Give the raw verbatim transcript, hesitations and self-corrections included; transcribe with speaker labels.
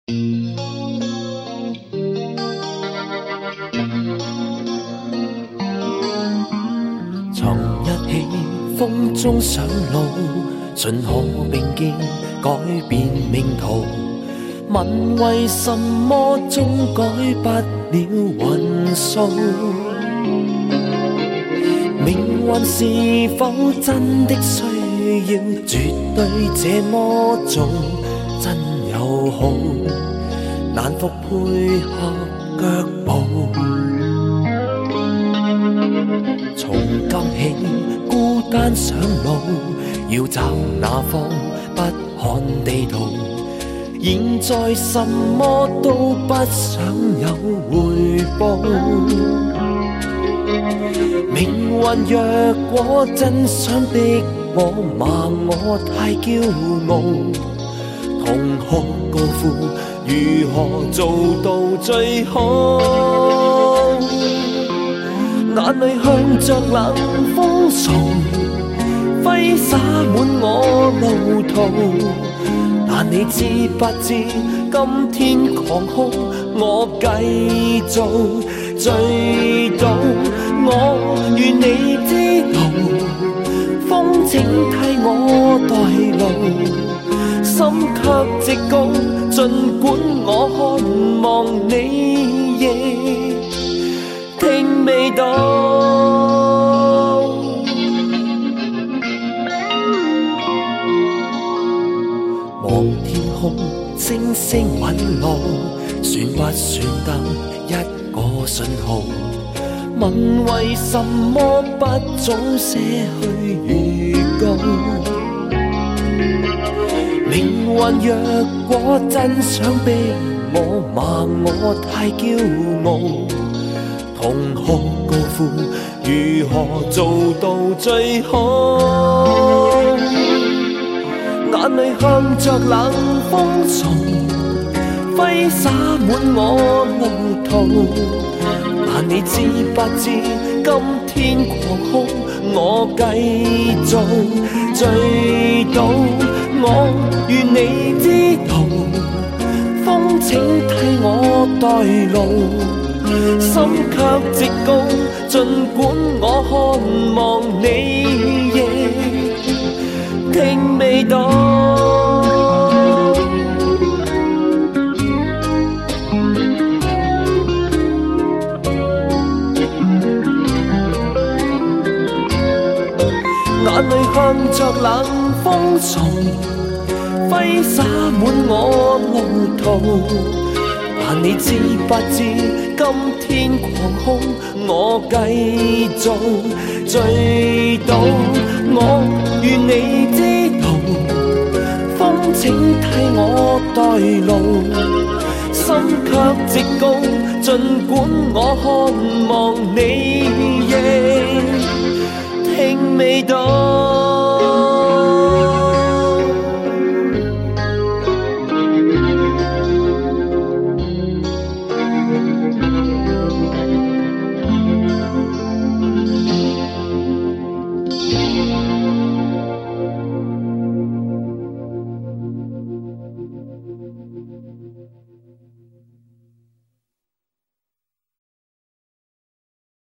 Speaker 1: 曾一起风中上路，信可并肩改变命途。问为什么终改不了运数？命运是否真的需要绝对这么做？真友好，难伏配合脚步。从今起孤单上路，要找哪方不看地图。现在什么都不想有回报。命运若果真想逼我骂我太骄傲，同學高呼如何做到最好？眼淚向着冷風送，揮灑滿我路途。但你知不知，今天狂哭，我繼續醉倒。我願你知道，風請替我代勞，心卻直高。儘管我渴望你亦聽未到。望天空，星星隕落，算不算得一個信號？問為什麼不早些去預告？命運若果真想逼我罵我太驕傲，同學高呼如何做到最好？眼淚向着冷風送，揮灑滿我路途。但你知不知，今天狂哭，我繼續醉倒。我願你知道，風請替我代勞，心卻直高。儘管我渴望你亦聽未到。眼淚向着冷風送，揮灑滿我路途。但你知不知，今天狂哭，我繼續醉倒。我願你知道，風請替我代勞，心卻直高。儘管我渴望你亦聽未到。